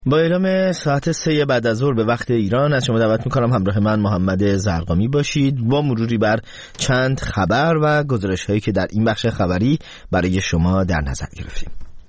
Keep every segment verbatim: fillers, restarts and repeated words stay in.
با اعلام ساعت سه بعد از ظهر به وقت ایران از شما دعوت میکنم همراه من محمد زرقامی باشید با مروری بر چند خبر و گزارش هایی که در این بخش خبری برای شما در نظر گرفتیم.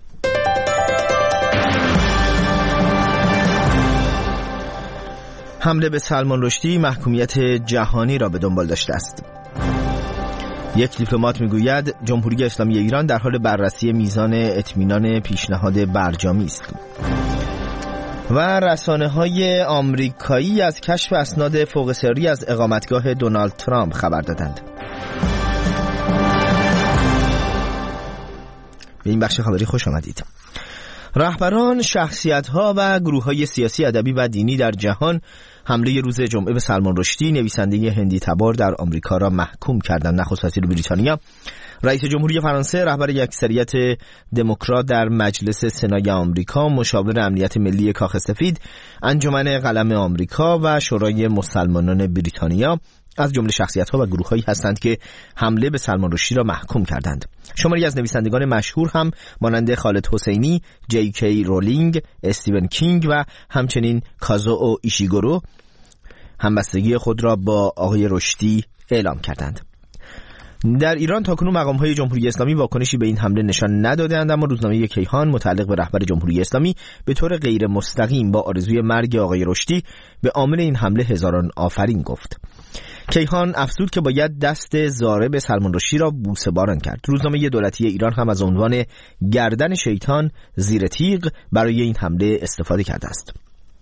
حمله به سلمان رشدی محکومیت جهانی را به دنبال داشته است. یک دیپلمات میگوید جمهوری اسلامی ایران در حال بررسی میزان اطمینان پیشنهاد برجامی است. و رسانه‌های آمریکایی از کشف اسناد فوق سری از اقامتگاه دونالد ترامپ خبر دادند. به این بخش خبری خوش آمدید. رهبران، شخصیت‌ها و گروه‌های سیاسی، ادبی و دینی در جهان حمله روز جمعه به سلمان رشدی نویسنده هندی تبار در آمریکا را محکوم کردند. نخست وزیر بریتانیا، رئیس جمهوری فرانسه، رهبر اکثریت دموکرات در مجلس سنای آمریکا، مشاور امنیت ملی کاخ سفید، انجمن قلم آمریکا و شورای مسلمانان بریتانیا از جمله شخصیت‌ها و گروه‌هایی هستند که حمله به سلمان رشدی را محکوم کردند. شماری از نویسندگان مشهور هم مانند خالد حسینی، جی کی رولینگ، استیون کینگ و همچنین کازوئو ایشیگورو همبستگی خود را با آقای رشدی اعلام کردند. در ایران تاکنون مقام‌های جمهوری اسلامی واکنشی به این حمله نشان ندادند، اما روزنامه کیهان متعلق به رهبر جمهوری اسلامی به طور غیر مستقیم با آرزوی مرگ آقای رشدی به عامل این حمله هزاران آفرین گفت. کیهان افزود که باید دست ضارب سلمان رشدی را بوسه باران کرد. روزنامه دولتی ایران هم از عنوان گردن شیطان زیر تیغ برای این حمله استفاده کرده است.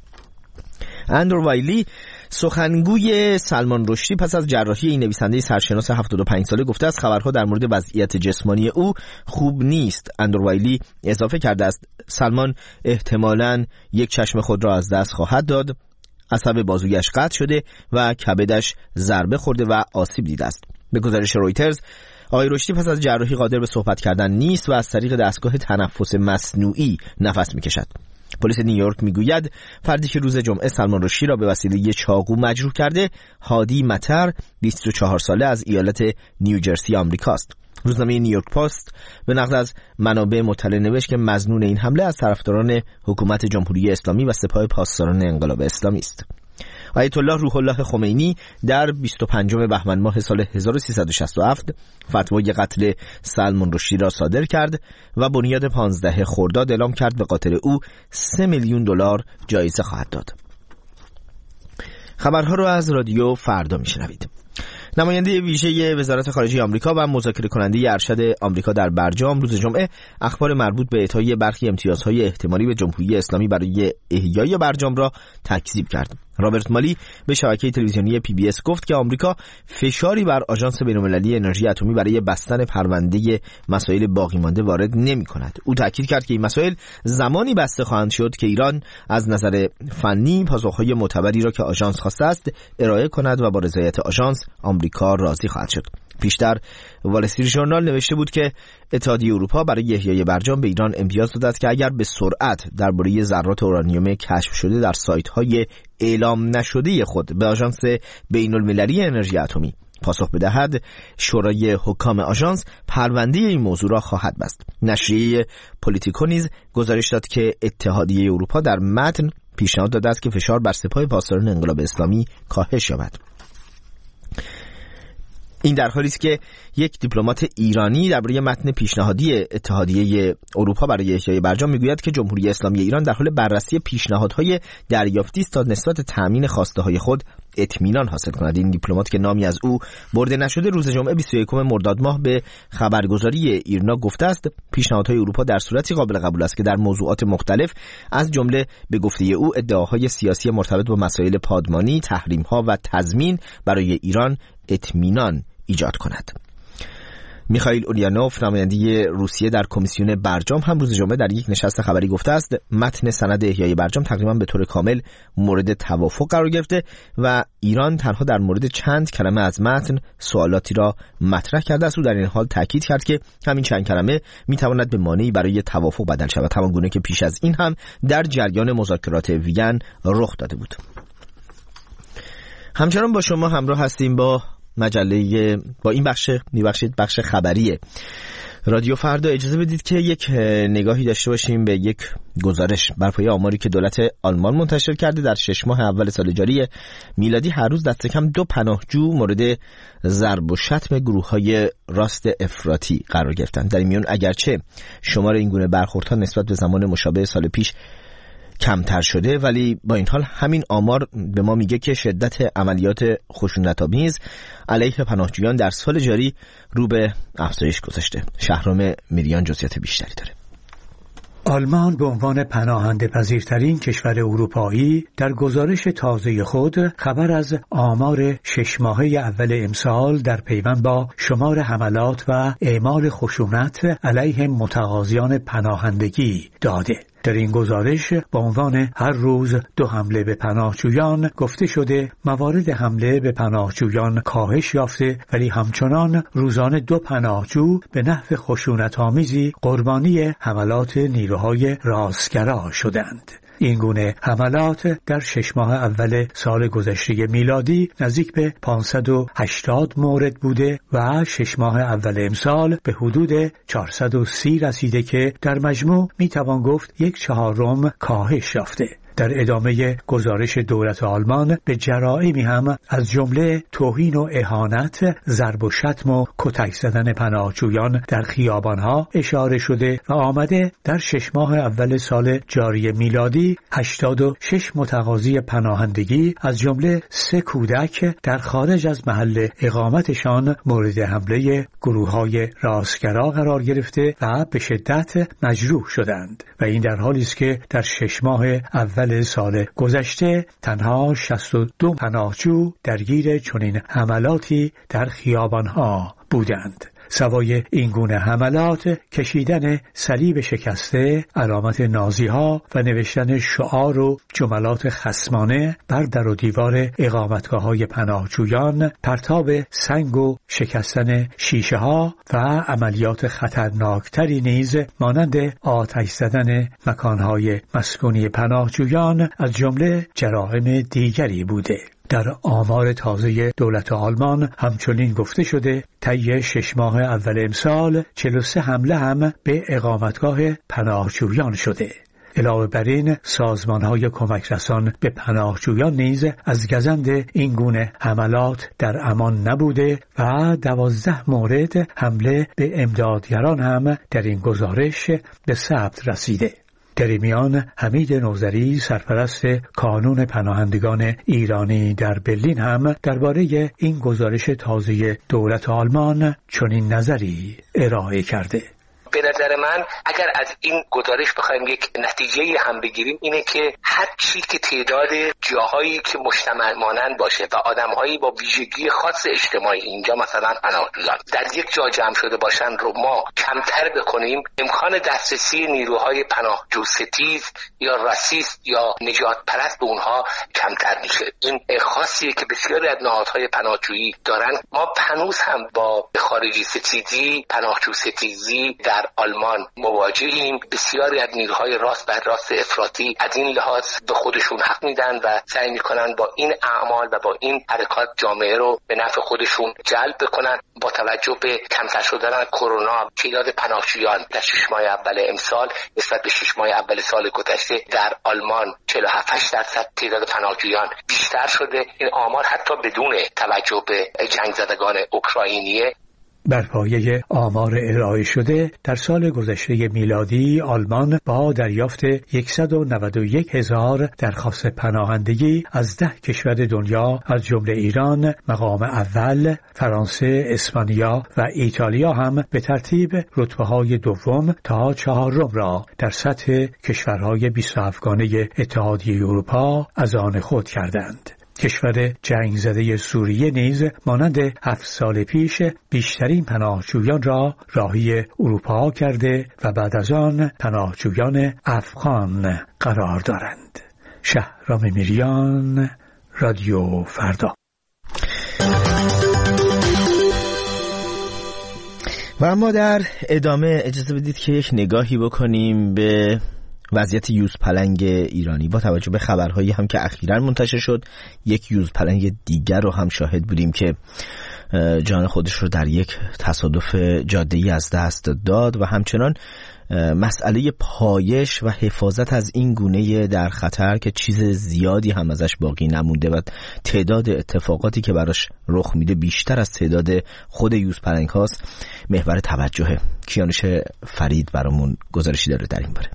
اندرو وایلی، سخنگوی سلمان رشدی، پس از جراحی این نویسنده سرشناس هفتاد و پنج ساله گفته است خبرها در مورد وضعیت جسمانی او خوب نیست. اندرو وایلی اضافه کرده است سلمان احتمالاً یک چشم خود را از دست خواهد داد، عصب بازویش قطع شده و کبدش ضربه خورده و آسیب دیده است. به گزارش رویترز، آقای رشدی پس از جراحی قادر به صحبت کردن نیست و از طریق دستگاه تنفس مصنوعی نفس میکشد. پلیس نیویورک میگوید فردی که روز جمعه سلمان رشدی را به وسیله چاقو مجروح کرده، هادی مطر، بیست و چهار ساله از ایالت نیوجرسی آمریکاست. روزنامه نیویورک پست به نقل از منابع مطلع نوشت که مظنون این حمله از طرفداران حکومت جمهوری اسلامی و سپاه پاسداران انقلاب اسلامی است. آیت الله روح الله خمینی در بیست و پنجم بهمن ماه سال هزار و سیصد و شصت و هفت فتوای قتل سلمان رشدی را صادر کرد و بنیاد پانزده خرداد اعلام کرد به قاتل او سه میلیون دلار جایزه خواهد داد. خبرها را از رادیو فردا میشنوید. نماینده ویژه وزارت خارجه آمریکا و مذاکره کننده ارشد آمریکا در برجام روز جمعه اخبار مربوط به اعطای برخی امتیازهای احتمالی به جمهوری اسلامی برای احیای برجام را تکذیب کرد. رابرت مالی به شبکه تلویزیونی پی بی اس گفت که آمریکا فشاری بر آژانس بین‌المللی انرژی اتمی برای بستن پرونده مسائل باقی مانده وارد نمی‌کند. او تاکید کرد که این مسائل زمانی بسته خواهند شد که ایران از نظر فنی پاسخ‌های معتبری را که آژانس خواسته است ارائه کند و با رضایت آژانس آمریکا راضی خواهد شد. پیشتر وال استریت ژورنال نوشته بود که اتحادیه اروپا برای احیای برجام به ایران امتیاز داده است که اگر به سرعت درباره ذرات اورانیوم کشف شده در سایت‌های اعلام نشده خود به آژانس بین‌المللی انرژی اتمی پاسخ بدهد، شورای حکام آژانس پرونده این موضوع را خواهد بست. نشریه پولیتیکو نیز گزارش داد که اتحادیه اروپا در متن پیشنهاد داده است که فشار بر سپاه پاسداران انقلاب اسلامی کاهش یابد. این در حالی است که یک دیپلمات ایرانی درباره متن پیشنهادی اتحادیه اروپا برای احیای برجام میگوید که جمهوری اسلامی ایران در حال بررسی پیشنهادهای دریافتی است تا نسبت تأمین خواسته‌های خود اطمینان حاصل کند. این دیپلمات که نامی از او برده نشده روز جمعه بیست و یکم مرداد ماه به خبرگزاری ایرنا گفته است پیشنهادهای اروپا در صورتی قابل قبول است که در موضوعات مختلف از جمله به گفته او ادعاهای سیاسی مرتبط با مسائل پادمانی، تحریم‌ها و تضمین برای ایران اطمینان ایجاد کند. میخائیل اولیانوف، نماینده روسیه در کمیسیون برجام، هم روز جمعه در یک نشست خبری گفته است متن سند احیای برجام تقریبا به طور کامل مورد توافق قرار گرفته و ایران تنها در مورد چند کلمه از متن سوالاتی را مطرح کرده است. او در این حال تاکید کرد که همین چند کلمه میتواند به مانعی برای توافق بدل شود، همانگونه که پیش از این هم در جریان مذاکرات وین رخ داده بود. همچنان با شما همراه هستیم با مجله با این بخش میبخشید بخش خبری رادیو فردا اجازه بدید که یک نگاهی داشته باشیم به یک گزارش بر پایه آماری که دولت آلمان منتشر کرده. در شش ماه اول سال جاری میلادی هر روز دست کم دو پناهجو مورد ضرب و شتم گروه‌های راست افراطی قرار گرفتند. در این میان اگرچه شمار این گونه برخوردها نسبت به زمان مشابه سال پیش کمتر شده، ولی با این حال همین آمار به ما میگه که شدت عملیات خشونت‌آمیز علیه پناهجویان در سال جاری رو به افزایش گذاشته. شهرام میریان جزئیات بیشتری داره. آلمان به عنوان پناهنده پذیرترین کشور اروپایی در گزارش تازه خود خبر از آمار شش ماهه اول امسال در پیوند با شمار حملات و اعمال خشونت علیه متقاضیان پناهندگی داده. در این گزارش با عنوان هر روز دو حمله به پناهجویان گفته شده موارد حمله به پناهجویان کاهش یافته، ولی همچنان روزانه دو پناهجو به نحو خشونت‌آمیزی قربانی حملات نیروهای راستگرا شدند. این گونه حملات در شش ماه اول سال گذشته میلادی نزدیک به پانصد و هشتاد مورد بوده و شش ماه اول امسال به حدود چهارصد و سی رسیده که در مجموع میتوان گفت یک چهارم کاهش یافته. در ادامه گزارش دولت آلمان به جرائمی هم از جمله توهین و اهانت، ضرب و شتم و کتک زدن پناهجویان در خیابانها اشاره شده و آمده در شش ماه اول سال جاری میلادی هشتاد و شش متقاضی پناهندگی از جمله سه کودک در خارج از محل اقامتشان مورد حمله گروه‌های راستگرا قرار گرفته و به شدت مجروح شدند و این در حالی است که در شش ماه اول سال گذشته تنها شصت و دو پناهجو درگیر چنین حملاتی در خیابانها بودند. سوای این گونه حملات، کشیدن صلیب شکسته، علامت نازی ها و نوشتن شعار و جملات خصمانه بر در و دیوار اقامتگاه های پناهجویان، پرتاب سنگ و شکستن شیشه ها و عملیات خطرناکتری نیز مانند آتش زدن مکانهای مسکونی پناهجویان از جمله جرائم دیگری بوده. در آمار تازه دولت آلمان همچنین گفته شده طی شش ماه اول امسال چهل و سه حمله هم به اقامتگاه پناهجویان شده. علاوه بر این سازمان‌های کمک رسان به پناهجویان نیز از گزند این گونه حملات در امان نبوده و دوازده مورد حمله به امدادگران هم در این گزارش به ثبت رسیده. در این میان حمید نوذری سرپرست کانون پناهندگان ایرانی در برلین هم درباره این گزارش تازه دولت آلمان چنین نظری ارائه کرده. به نظر من اگر از این گزارش بخوایم یک نتیجه هم بگیریم اینه که هر چی که تعداد جاهایی که مجتمع مانند باشه و آدمهایی با ویژگی خاص اجتماعی، اینجا مثلا پناهجویان در یک جا جمع شده باشن رو ما کمتر بکنیم، امکان دسترسی نیروهای پناهجو ستیز یا راسیست یا نجات پرست به اونها کمتر میشه. این خاصیه که بسیاری از نهادهای پناهجویی دارن. ما هنوز هم با خارجی ستیزی، پناهجو ستیزی در آلمان مواجهیم. بسیاری از نیروهای راست بر راست افراطی از این لحاظ به خودشون حق میدن و سعی میکنن با این اعمال و با این حرکات جامعه رو به نفع خودشون جلب بکنن. با توجه به کمتر شدن کرونا، تعداد پناهجویان در شش ماه اول امسال نسبت به شش ماه اول سال گذشته در آلمان چهل و هفت درصد تعداد پناهجویان بیشتر شده. این آمار حتی بدون توجه به جنگ زدگان اوکراینیه. بر پایه آمار ارائه شده در سال گذشته میلادی آلمان با دریافت صد و نود و یک هزار درخواست پناهندگی از ده کشور دنیا از جمله ایران مقام اول، فرانسه، اسپانیا و ایتالیا هم به ترتیب رتبه‌های دوم تا چهارم را در سطح کشورهای بیست و هفتگانه اتحادیه اروپا از آن خود کردند. کشور جنگ زده سوریه نیز مانند هفت سال پیش بیشترین پناهجویان را راهی اروپا کرده و بعد از آن پناهجویان افغان قرار دارند. شهرام میریان، رادیو فردا. و اما در ادامه اجازه بدید که یک نگاهی بکنیم به وضعیت یوزپلنگ ایرانی. با توجه به خبرهایی هم که اخیراً منتشر شد، یک یوزپلنگ دیگر رو هم شاهد بودیم که جان خودش رو در یک تصادف جاده‌ای از دست داد و همچنان مسئله پایش و حفاظت از این گونه در خطر که چیز زیادی هم ازش باقی نمونده و تعداد اتفاقاتی که براش رخ میده بیشتر از تعداد خود یوزپلنگ هاست محور توجهه. کیانوش فرید برامون گزارشی داره در این باره.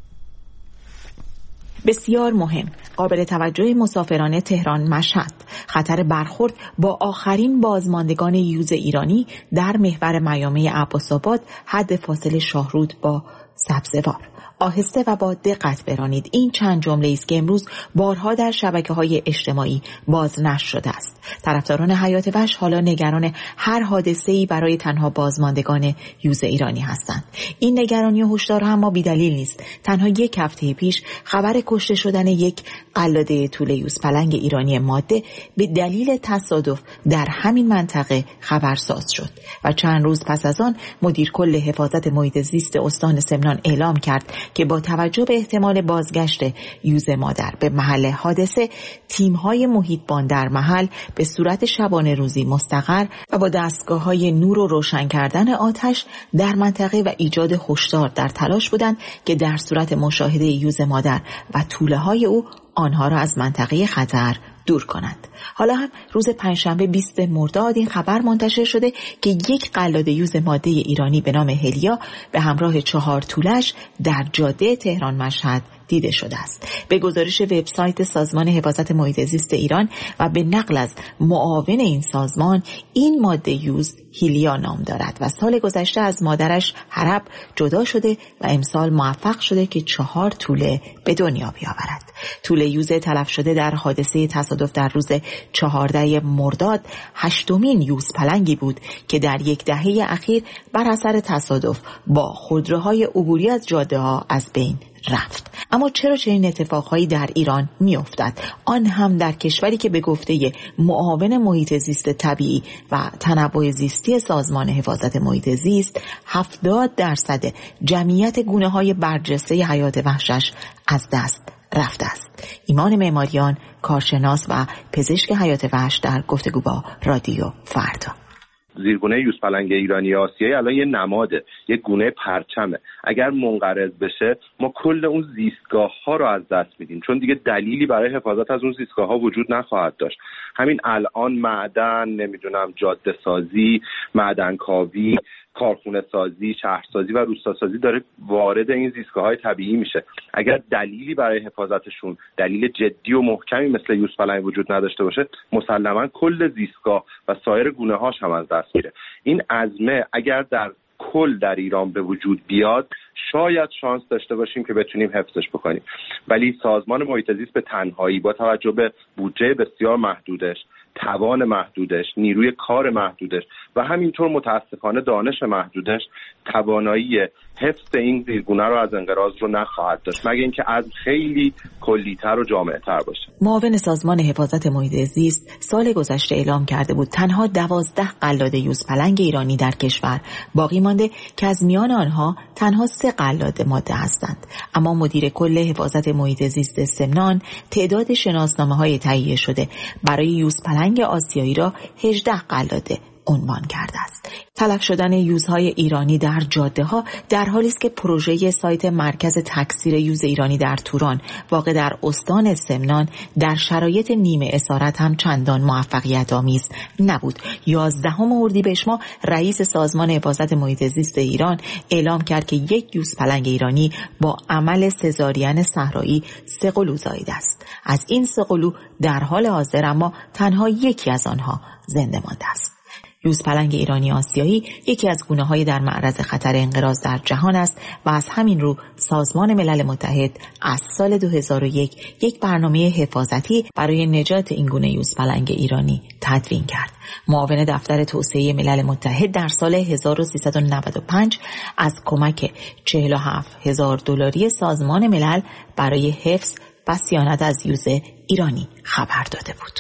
بسیار مهم، قابل توجه مسافران تهران مشهد، خطر برخورد با آخرین بازماندگان یوز ایرانی در محور میامه عباس‌آباد حد فاصله شاهرود با سبزوار. آهسته و با دقت برانید. این چند جمله است که امروز بارها در شبکه‌های اجتماعی بازنشر شده است. طرفداران حیات وحش حالا نگران هر حادثه‌ای برای تنها بازماندگان یوز ایرانی هستند. این نگرانی و هشدار اما بی‌دلیل نیست. تنها یک هفته پیش خبر کشته شدن یک قلاده طول یوزپلنگ ایرانی ماده به دلیل تصادف در همین منطقه خبرساز شد و چند روز پس از آن مدیر کل حفاظت محیط زیست استان سمنان اعلام کرد که با توجه به احتمال بازگشت یوز مادر به محل حادثه، تیم‌های محیطبان در محل به صورت شبانه روزی مستقر و با دستگاه‌های نور و روشن کردن آتش در منطقه و ایجاد هشدار در تلاش بودند که در صورت مشاهده یوز مادر و توله‌های او آنها را از منطقه خطر دور کنند. حالا هم روز پنجشنبه بیست مرداد این خبر منتشر شده که یک قلاده یوز ماده ایرانی به نام هلیا به همراه چهار تولش در جاده تهران مشهد دیده شده است. به گزارش وبسایت سازمان حفاظت محیط زیست ایران و به نقل از معاون این سازمان، این ماده یوز هیلیا نام دارد و سال گذشته از مادرش حرب جدا شده و امسال موفق شده که چهار توله به دنیا بیاورد. توله یوز تلف شده در حادثه تصادف در روز چهاردهم مرداد هشتمین یوزپلنگی بود که در یک دهه اخیر بر اثر تصادف با خودروهای عبوری از جاده ها از بین رفت. اما چرا چنین اتفاقهایی در ایران می افتد؟ آن هم در کشوری که به گفته معاون محیط زیست طبیعی و تنوع زیستی سازمان حفاظت محیط زیست هفتاد درصد جمعیت گونه های برجسته حیات وحشش از دست رفته است. ایمان معماریان، کارشناس و پزشک حیات وحش در گفتگو با رادیو فردا. زیرگونه یوزپلنگ ایرانی آسیایی الان یه نماده، یه گونه پرچمه. اگر منقرض بشه ما کل اون زیستگاه ها رو از دست میدیم، چون دیگه دلیلی برای حفاظت از اون زیستگاه ها وجود نخواهد داشت. همین الان معدن، نمیدونم جاده سازی، معدن کاوی، کارخونه سازی، شهرسازی و روستاسازی داره وارد این زیستگاه‌های طبیعی میشه. اگر دلیلی برای حفاظتشون، دلیل جدی و محکمی مثل یوزپلنگ وجود نداشته باشه، مسلماً کل زیستگاه و سایر گونه‌هاش هم از دست میره. این عزمه اگر در کل در ایران به وجود بیاد، شاید شانس داشته باشیم که بتونیم حفظش بکنیم. ولی سازمان محیط زیست به تنهایی با توجه به بودجه بسیار محدودش، توان محدودش، نیروی کار محدودش و همینطور متاسفانه دانش محدودش، توانایی حفظ این زیرگونه رو از انقراض رو نخواهد داشت، مگه اینکه از خیلی کلی‌تر و جامع‌تر باشه. معاون سازمان حفاظت محیط زیست سال گذشته اعلام کرده بود تنها دوازده قلاده یوزپلنگ ایرانی در کشور باقی مانده که از میان آنها تنها سه قلاده ماده هستند. اما مدیر کل حفاظت محیط زیست سمنان تعداد شناسنامه‌های تهیه شده برای یوزپلنگ آسیایی را هجده قلاده عنوان کرده است. تلف شدن یوزهای ایرانی در جاده ها در حالی است که پروژه سایت مرکز تکثیر یوز ایرانی در توران واقع در استان سمنان در شرایط نیمه اسارت هم چندان موفقیت آمیز نبود. یازدهم اردیبهشت ماه رئیس سازمان حفاظت محیط زیست ایران اعلام کرد که یک یوزپلنگ ایرانی با عمل سزارین صحرایی سه قلو زاییده است. از این سه قلو در حال حاضر اما تنها یکی از آنها زنده مانده است. یوزپلنگ ایرانی آسیایی یکی از گونه‌های در معرض خطر انقراض در جهان است و از همین رو سازمان ملل متحد از سال دو هزار و یک یک برنامه حفاظتی برای نجات این گونه یوزپلنگ ایرانی تدوین کرد. معاون دفتر توسعه ملل متحد در سال هزار و سیصد و نود و پنج از کمک چهل و هفت هزار دلاری سازمان ملل برای حفظ و صیانت از یوز ایرانی خبر داده بود.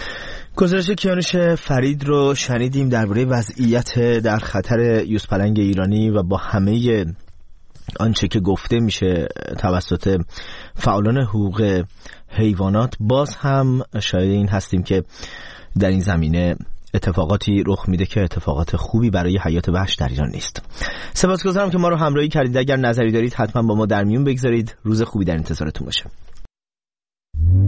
گزارش کیانوش فرید رو شنیدیم درباره وضعیت در خطر یوزپلنگ ایرانی و با همه آنچه که گفته میشه توسط فعالان حقوق حیوانات باز هم شاید این هستیم که در این زمینه اتفاقاتی رخ میده که اتفاقات خوبی برای حیات وحش در ایران نیست. سپاسگزارم که ما رو همراهی کردید. اگر نظری دارید حتما با ما در میون بگذارید. روز خوبی در انتظارتون باشه.